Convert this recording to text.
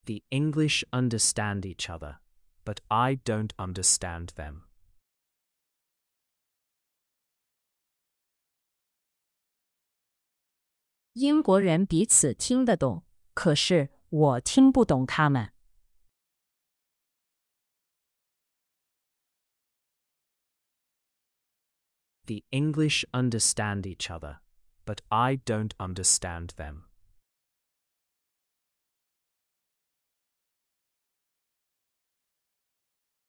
The English understand each other, but I don't understand them. 英国人彼此听得懂，可是我听不懂他们。 The English understand each other, but I don't understand them.